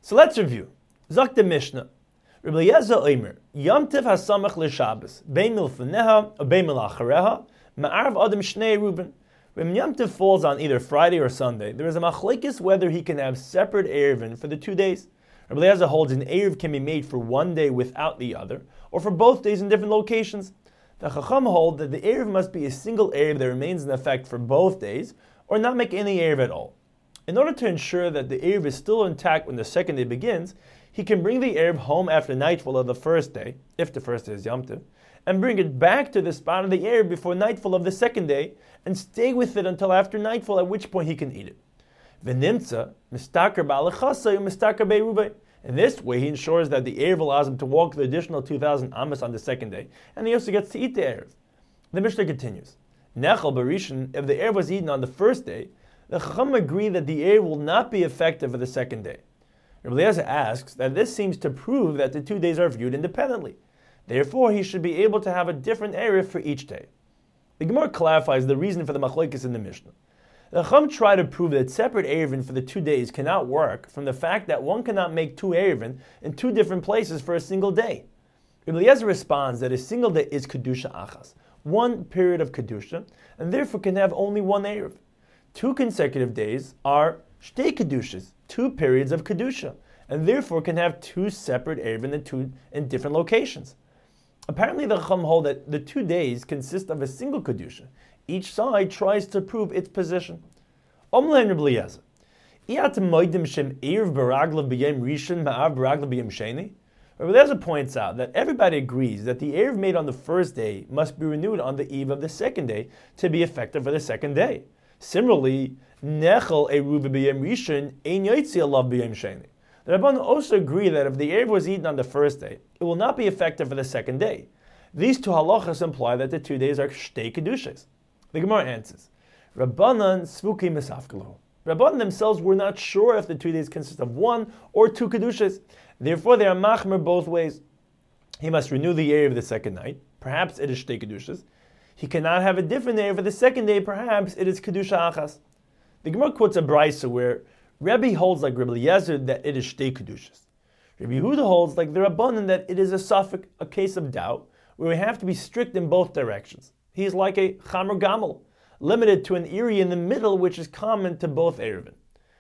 So let's review. Zok the Mishnah. Rabbi Eliezer Omer, Yom Tiv hasamach l'Shabbos, bein milfaneha or bein milachareha, ma'arv adam shnei Reuben. When Yom Tiv falls on either Friday or Sunday, there is a machlekes whether he can have separate erevin for the 2 days. Rabbi Eliezer holds an erev can be made for one day without the other, or for both days in different locations. The Chacham hold that the erev must be a single erev that remains in effect for both days, or not make any erev at all. In order to ensure that the erev is still intact when the second day begins, he can bring the erev home after nightfall of the first day, if the first day is Yom Tiv, and bring it back to the spot of the erev before nightfall of the second day, and stay with it until after nightfall, at which point he can eat it. V'nimtza, mistaker ba'alechasai mistaker be'erubei. In this way, he ensures that the erev allows him to walk the additional 2,000 amos on the second day, and he also gets to eat the erev. The Mishnah continues. Nechal Barishan, if the erev was eaten on the first day, the Chacham agree that the erev will not be effective for the second day. Rabbi Eliezer asks that this seems to prove that the 2 days are viewed independently. Therefore, he should be able to have a different erev for each day. The Gemara clarifies the reason for the machlokes in the Mishnah. The Chacham try to prove that separate erevin for the 2 days cannot work from the fact that one cannot make 2 erevin in 2 different places for a single day. Rabbi Eliezer responds that a single day is kedusha achas, one period of kedusha, and therefore can have only one erev. 2 consecutive days are shtei kedushas, 2 periods of kedusha, and therefore can have 2 separate erevin in different locations. Apparently, the Chacham hold that the 2 days consist of a single kedusha. Each side tries to prove its position. Omlein Rabbi Eliezer, Iyat moedim shem erev baraglav b'yom rishon ma'av baraglav b'yom sheni. Rabbi Eliezer points out that everybody agrees that the erev made on the first day must be renewed on the eve of the second day to be effective for the second day. Similarly, nechel eruv b'yom rishon ein yotzi alav b'yom sheni. The Rabbanan also agree that if the erev was eaten on the first day, it will not be effective for the second day. These 2 halachas imply that the 2 days are shtei kedushas. The Gemara answers, Rabbanan svuki misafkalu. Rabbanan themselves were not sure if the 2 days consist of 1 or 2 kedushas. Therefore, they are machmer both ways. He must renew the erev the second night. Perhaps it is shtei kedushas. He cannot have a different erev for the second day. Perhaps it is kedusha achas. The Gemara quotes a brisa where Rebbe holds like Rabbi Eliezer that it is shtei kedushas. Rabbi Yehuda holds like the Rabbanan that it is a suffix, a case of doubt, where we have to be strict in both directions. He is like a chamer gamel, limited to an area in the middle which is common to both erevin.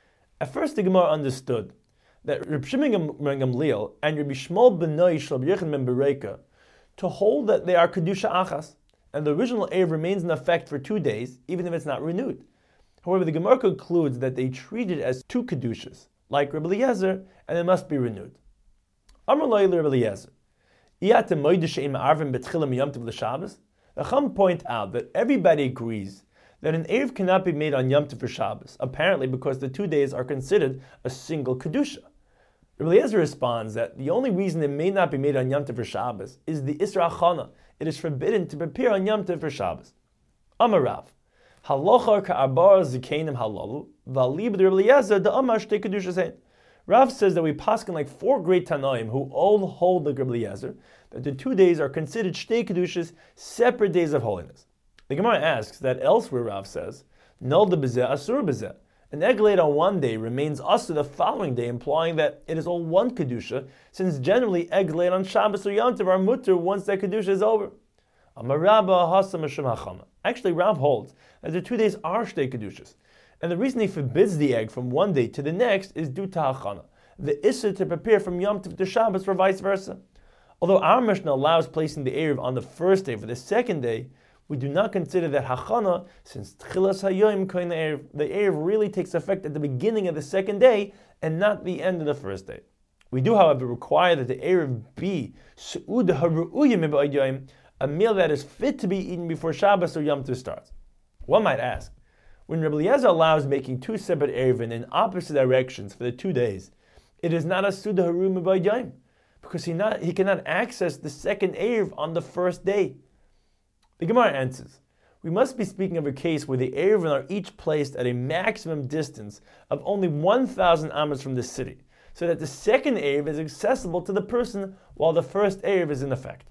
At first, the Gemara understood that Reb Shimon ben Gamliel and Rabbi Shmuel ben Noi shel Rabbi Yochanan ben Bereka to hold that they are kedusha achas, and the original erev remains in effect for 2 days, even if it's not renewed. However, the Gemara concludes that they treat it as 2 kedushas, like Rabbi Eliezer, and it must be renewed. Amar lo Rabbi Eliezer, Iyat moedim she'im arvim betchilah Yom Tov l'Shabbos. The Chacham point out that everybody agrees that an erev cannot be made on Yom Tov for Shabbos, apparently because the 2 days are considered a single kedusha. Rabbi Eliezer responds that the only reason it may not be made on Yom Tov for Shabbos is the Isra Achana. It is forbidden to prepare on Yom Tov for Shabbos. Amar Rav, Halacha ka'arbar zikenim halalu, v'alib Rabbi Eliezer the Amar shtei kedushas ein. Rav says that we paskin like 4 great Tanaim who all hold like Rabbi Eliezer that the 2 days are considered shtei kedushas, separate days of holiness. The Gemara asks that elsewhere Rav says, Nolda b'zeh asur b'zeh. An egg laid on one day remains asur the following day, implying that it is all one kedusha, since generally eggs laid on Shabbos or Yom Tov are mutter once that kedusha is over. Amar Rabba hasam Hashem hachama. Actually, Rav holds that the 2 days are shtei kedushas. And the reason he forbids the egg from one day to the next is due to hachana, the issur to prepare from Yom Tov to Shabbos or vice versa. Although our Mishnah allows placing the erev on the first day for the second day, we do not consider that hachana, since tchilas hayom koin erev, the erev really takes effect at the beginning of the second day and not the end of the first day. We do, however, require that the erev be su'ud haru'uyim b'od yom, a meal that is fit to be eaten before Shabbos or Yom Tov starts. One might ask, when Rabbi Eliezer allows making 2 separate erevin in opposite directions for the 2 days, it is not a suda harum b'od yom, because he cannot access the second erev on the first day. The Gemara answers, we must be speaking of a case where the erevin are each placed at a maximum distance of only 1,000 amos from the city, so that the second erev is accessible to the person while the first erev is in effect.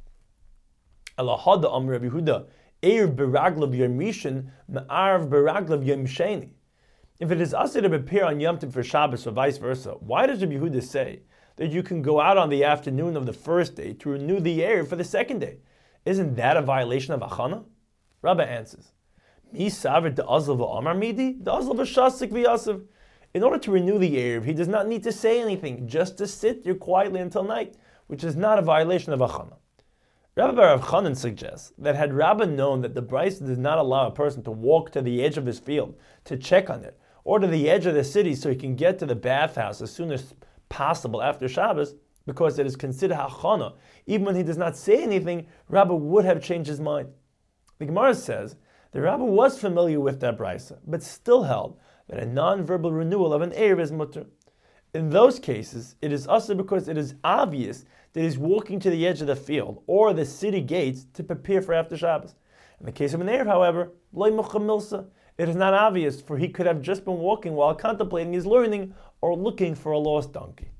Elahada Amar Rabbi Yehuda, erev beraglav yom rishon, ma'arv beraglav yom sheni. If it is asur to prepare on Yom Tov for Shabbos or vice versa, why does Rabbi Yehuda say that you can go out on the afternoon of the first day to renew the Erev for the second day? Isn't that a violation of Achana? Rabbi answers, Mi saver de azal v'amar midi, de azal v'shasik v'yasav. In order to renew the Erev, he does not need to say anything, just to sit there quietly until night, which is not a violation of Achana. Rabbi Bar Rav Chanan suggests that had Rabbah known that the Brisa does not allow a person to walk to the edge of his field to check on it, or to the edge of the city so he can get to the bathhouse as soon as possible after Shabbos, because it is considered Hachana, even when he does not say anything, Rabbah would have changed his mind. The Gemara says the Rabbah was familiar with that Brisa, but still held that a non-verbal renewal of an Erev is mutter. In those cases, it is asur because it is obvious that he's walking to the edge of the field or the city gates to prepare for after Shabbos. In the case of an Erev, however, loy mucha milsa, it is not obvious, for he could have just been walking while contemplating his learning or looking for a lost donkey.